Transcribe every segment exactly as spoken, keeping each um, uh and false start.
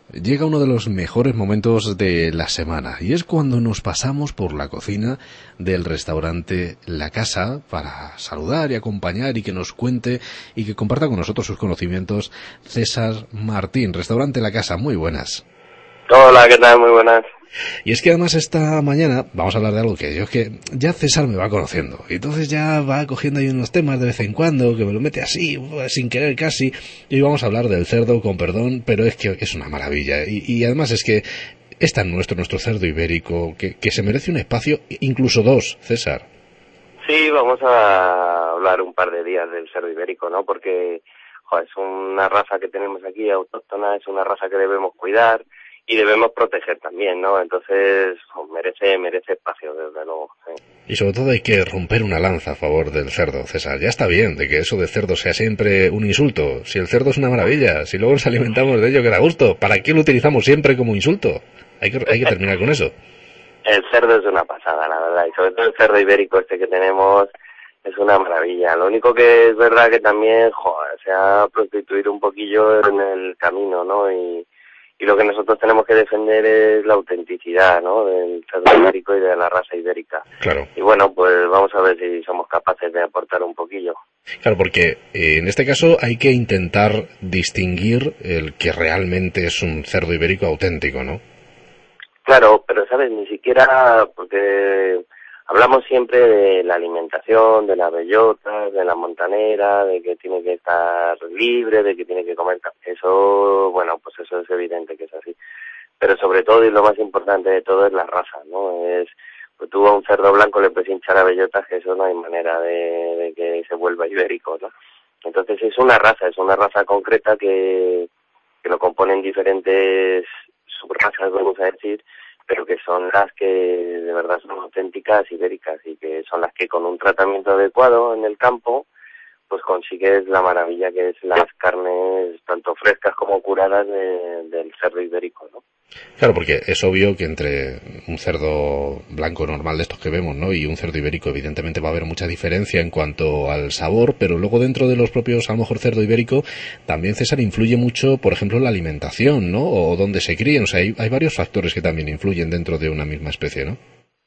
llega uno de los mejores momentos de la semana y es cuando nos pasamos por la cocina del restaurante La Casa para saludar y acompañar y que nos cuente y que comparta con nosotros sus conocimientos César Martín. Restaurante La Casa, muy buenas. Hola, ¿qué tal? Muy buenas. Y es que además esta mañana vamos a hablar de algo que yo es que ya César me va conociendo y entonces ya va cogiendo ahí unos temas de vez en cuando que me lo mete así, sin querer casi, y hoy vamos a hablar del cerdo, con perdón, pero es que es una maravilla y, y además es que es tan nuestro, nuestro cerdo ibérico, que, que se merece un espacio, incluso dos, César. Sí, vamos a hablar un par de días del cerdo ibérico, ¿no? Porque joder, es una raza que tenemos aquí autóctona, es una raza que debemos cuidar y debemos proteger también, ¿no? Entonces, pues, merece merece espacio, desde luego. Sí. Y sobre todo hay que romper una lanza a favor del cerdo, César. Ya está bien de que eso de cerdo sea siempre un insulto. Si el cerdo es una maravilla, si luego nos alimentamos de ello que da gusto, ¿para qué lo utilizamos siempre como insulto? Hay que, hay que terminar con eso. El cerdo es una pasada, la verdad, y sobre todo el cerdo ibérico este que tenemos es una maravilla. Lo único que es verdad que también, joder, se ha prostituido un poquillo en el camino, ¿no? Y Y lo que nosotros tenemos que defender es la autenticidad, ¿no?, del cerdo ibérico y de la raza ibérica. Claro. Y bueno, pues vamos a ver si somos capaces de aportar un poquillo. Claro, porque eh, en este caso hay que intentar distinguir el que realmente es un cerdo ibérico auténtico, ¿no? Claro, pero sabes, ni siquiera, porque hablamos siempre de la alimentación, de las bellotas, de la montanera, de que tiene que estar libre, de que tiene que comer. Eso, bueno, pues eso es evidente que es así. Pero sobre todo, y lo más importante de todo, es la raza, ¿no? Es, pues tú a un cerdo blanco le puedes hinchar a bellotas, que eso no hay manera de, de que se vuelva ibérico, ¿no? Entonces es una raza, es una raza concreta que, que lo componen diferentes subrazas, vamos a decir, pero que son las que de verdad son auténticas ibéricas y que son las que con un tratamiento adecuado en el campo pues consigues la maravilla que es las carnes tanto frescas como curadas de, del cerdo ibérico, ¿no? Claro, porque es obvio que entre un cerdo blanco normal de estos que vemos, ¿no?, y un cerdo ibérico evidentemente va a haber mucha diferencia en cuanto al sabor, pero luego dentro de los propios, a lo mejor, cerdo ibérico, también, César, influye mucho, por ejemplo, la alimentación, ¿no?, o dónde se crían. O sea, hay, hay varios factores que también influyen dentro de una misma especie, ¿no?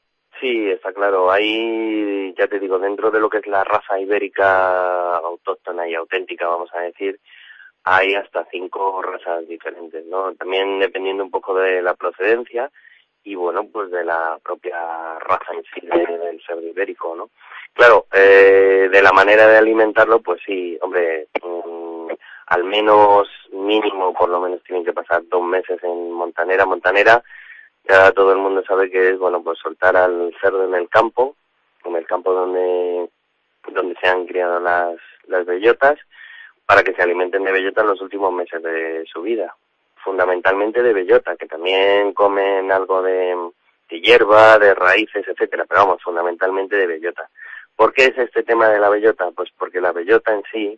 Sí, está claro. Hay, ya te digo, dentro de lo que es la raza ibérica autóctona y auténtica, vamos a decir, hay hasta cinco razas diferentes, ¿no? También dependiendo un poco de la procedencia y, bueno, pues de la propia raza en sí de, del cerdo ibérico, ¿no? Claro, eh, de la manera de alimentarlo, pues sí, hombre, mmm, al menos mínimo, por lo menos tienen que pasar dos meses en montanera. Montanera, ya todo el mundo sabe que es, bueno, pues soltar al cerdo en el campo, en el campo donde donde se han criado las, las bellotas, para que se alimenten de bellota en los últimos meses de su vida. Fundamentalmente de bellota, que también comen algo de, de hierba, de raíces, etcétera, pero vamos, fundamentalmente de bellota. ¿Por qué es este tema de la bellota? Pues porque la bellota en sí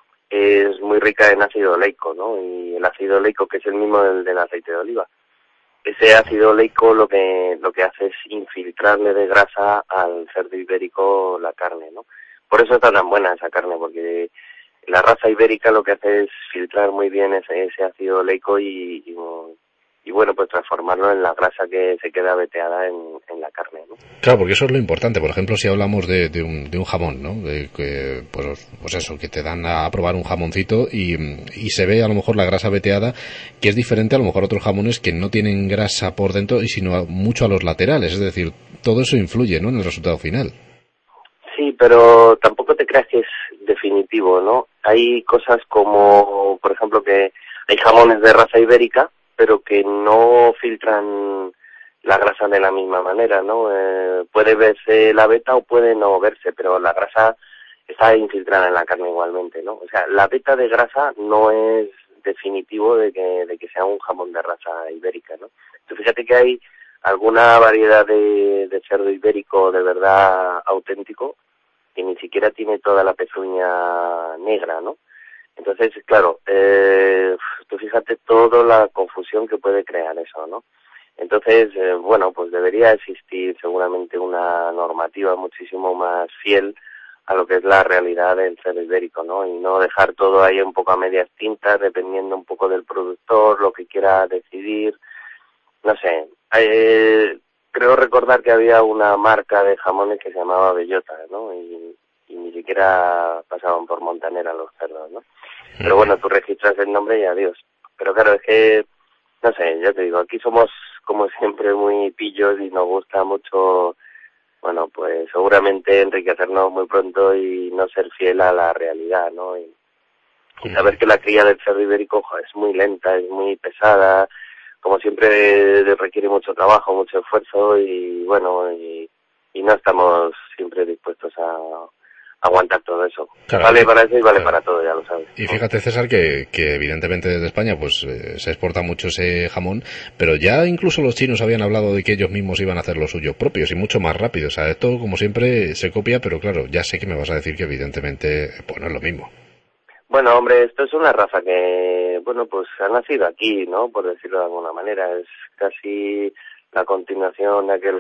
es muy rica en ácido oleico, ¿no? Y el ácido oleico, que es el mismo del, del aceite de oliva. Ese ácido oleico lo que lo que hace es infiltrarle de grasa al cerdo ibérico la carne, ¿no? Por eso está tan buena esa carne, porque la raza ibérica lo que hace es filtrar muy bien ese, ese ácido oleico y, y, y bueno, pues transformarlo en la grasa que se queda veteada en, en la carne, ¿no? Claro, porque eso es lo importante. Por ejemplo, si hablamos de, de, un, de un jamón, ¿no?, de que, pues, pues eso, que te dan a probar un jamoncito y, y se ve a lo mejor la grasa veteada, que es diferente a lo mejor a otros jamones que no tienen grasa por dentro y sino mucho a los laterales. Es decir, todo eso influye, ¿no?, en el resultado final. Sí, pero tampoco te creas que es definitivo, ¿no? Hay cosas como, por ejemplo, que hay jamones de raza ibérica, pero que no filtran la grasa de la misma manera, ¿no? Eh, puede verse la veta o puede no verse, pero la grasa está infiltrada en la carne igualmente, ¿no? O sea, la veta de grasa no es definitivo de que, de que sea un jamón de raza ibérica, ¿no? Entonces, fíjate que hay alguna variedad de, de cerdo ibérico de verdad auténtico que ni siquiera tiene toda la pezuña negra, ¿no? Entonces, claro, eh, tú fíjate toda la confusión que puede crear eso, ¿no? Entonces, eh, bueno, pues debería existir seguramente una normativa muchísimo más fiel a lo que es la realidad del cerdo ibérico, ¿no? Y no dejar todo ahí un poco a medias tintas, dependiendo un poco del productor, lo que quiera decidir. No sé, eh, creo recordar que había una marca de jamones que se llamaba Bellota, ¿no? Y, y ni siquiera pasaban por Montanera los cerdos, ¿no? Pero bueno, tú registras el nombre y adiós. Pero claro, es que, no sé, ya te digo, aquí somos como siempre muy pillos y nos gusta mucho, bueno, pues seguramente enriquecernos muy pronto y no ser fiel a la realidad, ¿no? Y, y saber que la cría del cerdo ibérico, jo, es muy lenta, es muy pesada, como siempre requiere mucho trabajo, mucho esfuerzo y bueno, y, y no estamos siempre dispuestos a aguantar todo eso. Claro, vale para eso y vale claro. para todo, ya lo sabes. Y fíjate, César, que, que evidentemente desde España pues eh, se exporta mucho ese jamón, pero ya incluso los chinos habían hablado de que ellos mismos iban a hacer los suyos propios y mucho más rápido. O sea, esto como siempre se copia, pero claro, ya sé que me vas a decir que evidentemente pues no es lo mismo. Bueno, hombre, esto es una raza que, bueno, pues ha nacido aquí, ¿no? Por decirlo de alguna manera. Es casi la continuación de aquel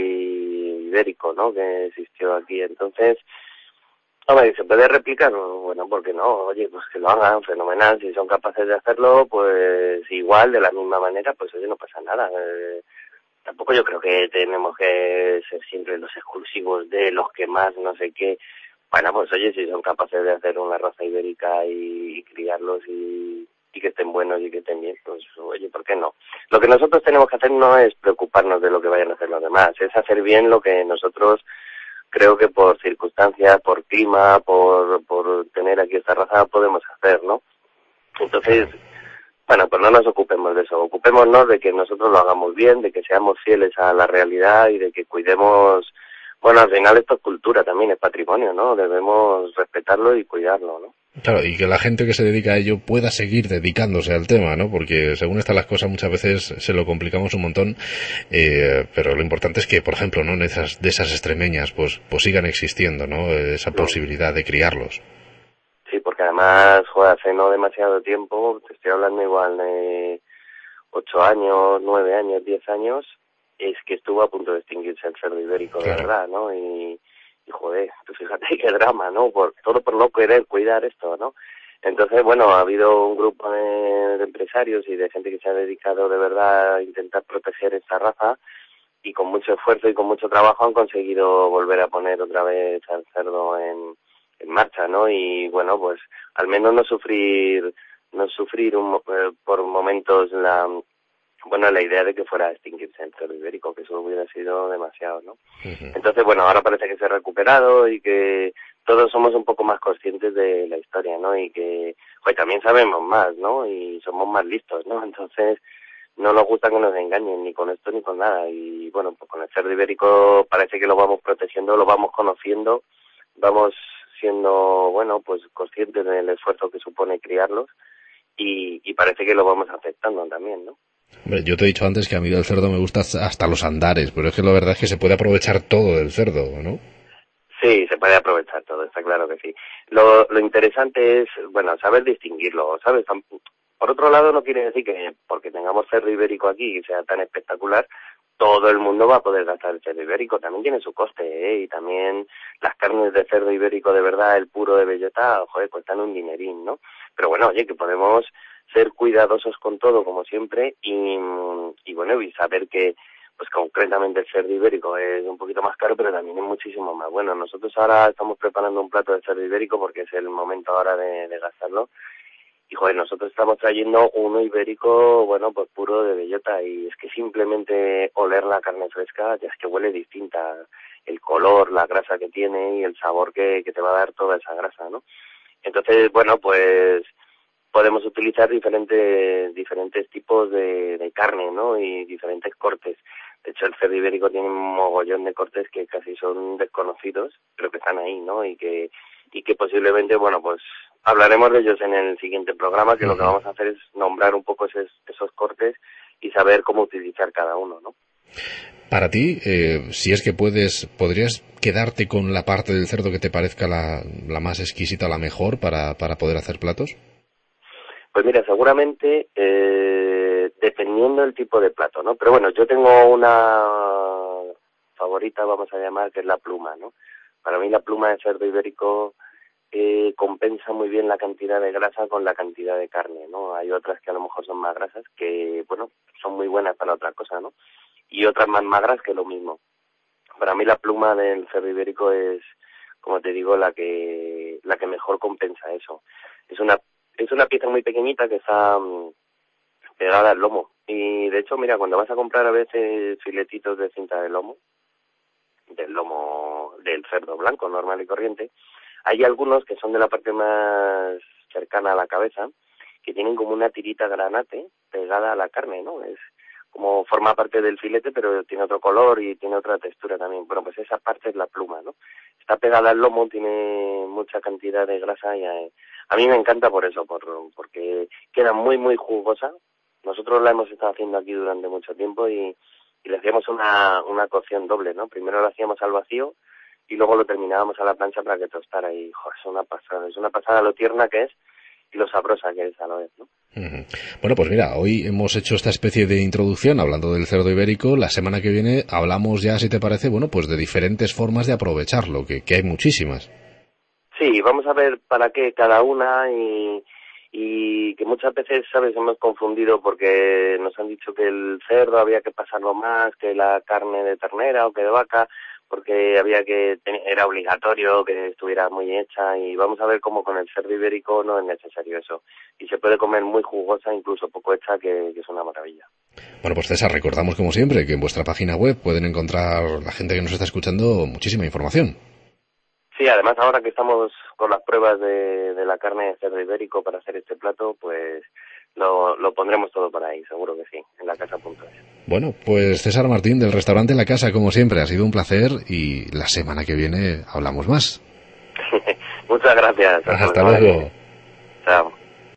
jabalí ibérico, ¿no? Que existió aquí. Entonces, hombre, ¿se puede replicar? Bueno, ¿por qué no? Oye, pues que lo hagan, fenomenal. Si son capaces de hacerlo, pues igual, de la misma manera, pues oye, no pasa nada. Eh, tampoco yo creo que tenemos que ser siempre los exclusivos de los que más, no sé qué. Bueno, pues oye, si son capaces de hacer una raza ibérica y, y criarlos y, y que estén buenos y que estén bien, pues oye, ¿por qué no? Lo que nosotros tenemos que hacer no es preocuparnos de lo que vayan a hacer los demás, es hacer bien lo que nosotros creo que por circunstancias, por clima, por, por tener aquí esta raza podemos hacer, ¿no? Entonces, bueno, pues no nos ocupemos de eso, ocupémonos de que nosotros lo hagamos bien, de que seamos fieles a la realidad y de que cuidemos. Bueno, al final esto es cultura también, es patrimonio, ¿no? Debemos respetarlo y cuidarlo, ¿no? Claro, y que la gente que se dedica a ello pueda seguir dedicándose al tema, ¿no? Porque según están las cosas muchas veces se lo complicamos un montón, eh, pero lo importante es que, por ejemplo, ¿no? En esas, de esas extremeñas, pues, pues sigan existiendo, ¿no? Esa posibilidad de criarlos. Sí, porque además, joder, hace no demasiado tiempo, te estoy hablando igual de ocho años, nueve años, diez años, es que estuvo a punto de extinguirse el cerdo ibérico, claro. De verdad, ¿no? Y, y joder, tú fíjate qué drama, ¿no? Por, todo por no querer cuidar esto, ¿no? Entonces, bueno, ha habido un grupo de, de empresarios y de gente que se ha dedicado de verdad a intentar proteger esta raza y con mucho esfuerzo y con mucho trabajo han conseguido volver a poner otra vez al cerdo en, en marcha, ¿no? Y bueno, pues al menos no sufrir, no sufrir un, eh, por momentos la... bueno, la idea de que fuera a extinguirse el cerdo ibérico, que eso hubiera sido demasiado, ¿no? Uh-huh. Entonces, bueno, ahora parece que se ha recuperado y que todos somos un poco más conscientes de la historia, ¿no? Y que, pues también sabemos más, ¿no? Y somos más listos, ¿no? Entonces, no nos gusta que nos engañen ni con esto ni con nada. Y bueno, pues con el cerdo ibérico parece que lo vamos protegiendo, lo vamos conociendo, vamos siendo, bueno, pues conscientes del esfuerzo que supone criarlos y, y parece que lo vamos aceptando también, ¿no? Hombre, yo te he dicho antes que a mí del cerdo me gusta hasta los andares, pero es que la verdad es que se puede aprovechar todo del cerdo, ¿no? Sí, se puede aprovechar todo, está claro que sí. Lo, lo interesante es, bueno, saber distinguirlo, ¿sabes? Por otro lado, no quiere decir que porque tengamos cerdo ibérico aquí y sea tan espectacular, todo el mundo va a poder gastar el cerdo ibérico. También tiene su coste, ¿eh? Y también las carnes de cerdo ibérico de verdad, el puro de bellota, joder, cuestan un dinerín, ¿no? Pero bueno, oye, que podemos ser cuidadosos con todo, como siempre, y, y bueno, y saber que, pues concretamente el cerdo ibérico es un poquito más caro, pero también es muchísimo más bueno. Nosotros ahora estamos preparando un plato de cerdo ibérico porque es el momento ahora de, de gastarlo. Y joder, nosotros estamos trayendo uno ibérico, bueno, pues puro de bellota, y es que simplemente oler la carne fresca ya es que huele distinta, el color, la grasa que tiene y el sabor que, que te va a dar toda esa grasa, ¿no? Entonces, bueno, pues podemos utilizar diferentes diferentes tipos de, de carne, ¿no? Y diferentes cortes. De hecho, el cerdo ibérico tiene un mogollón de cortes que casi son desconocidos, pero que están ahí, ¿no? Y que y que posiblemente, bueno, pues hablaremos de ellos en el siguiente programa, que uh-huh. Lo que vamos a hacer es nombrar un poco esos, esos cortes y saber cómo utilizar cada uno, ¿no? Para ti, eh, si es que puedes, ¿podrías quedarte con la parte del cerdo que te parezca la, la más exquisita, la mejor para, para poder hacer platos? Pues mira, seguramente eh, dependiendo del tipo de plato, ¿no? Pero bueno, yo tengo una favorita, vamos a llamar, que es la pluma, ¿no? Para mí la pluma de cerdo ibérico eh, compensa muy bien la cantidad de grasa con la cantidad de carne, ¿no? Hay otras que a lo mejor son más grasas, que, bueno, son muy buenas para otra cosa, ¿no? Y otras más magras que lo mismo. Para mí la pluma del cerdo ibérico es, como te digo, la que la que mejor compensa eso. Es una es una pieza muy pequeñita que está um, pegada al lomo. Y de hecho, mira, cuando vas a comprar a veces filetitos de cinta de lomo, del lomo del cerdo blanco normal y corriente, hay algunos que son de la parte más cercana a la cabeza, que tienen como una tirita granate pegada a la carne, ¿no? Es como forma parte del filete, pero tiene otro color y tiene otra textura también. Bueno, pues esa parte es la pluma, ¿no? Está pegada al lomo, tiene mucha cantidad de grasa y a, a mí me encanta por eso, por, porque queda muy, muy jugosa. Nosotros la hemos estado haciendo aquí durante mucho tiempo y, y le hacíamos una, una cocción doble, ¿no? Primero lo hacíamos al vacío y luego lo terminábamos a la plancha para que tostara y, joder, es una pasada, es una pasada lo tierna que es y lo sabrosa que es a la vez, ¿no? Uh-huh. Bueno, pues mira, hoy hemos hecho esta especie de introducción hablando del cerdo ibérico. La semana que viene hablamos ya, si te parece, bueno, pues de diferentes formas de aprovecharlo, que, que hay muchísimas. Sí, vamos a ver para qué cada una y, y que muchas veces, ¿sabes?, hemos confundido porque nos han dicho que el cerdo había que pasarlo más que la carne de ternera o que de vaca, porque había que era obligatorio que estuviera muy hecha, y vamos a ver cómo con el cerdo ibérico no es necesario eso y se puede comer muy jugosa, incluso poco hecha, que, que es una maravilla. Bueno, pues César, recordamos como siempre que en vuestra página web pueden encontrar la gente que nos está escuchando muchísima información. Sí, además ahora que estamos con las pruebas de, de la carne de cerdo ibérico para hacer este plato, pues lo, lo pondremos todo por ahí, seguro que sí, en la casa punto es. Bueno, pues César Martín del restaurante La Casa, como siempre, ha sido un placer y la semana que viene hablamos más. Muchas gracias. Hasta, Hasta luego. Chao.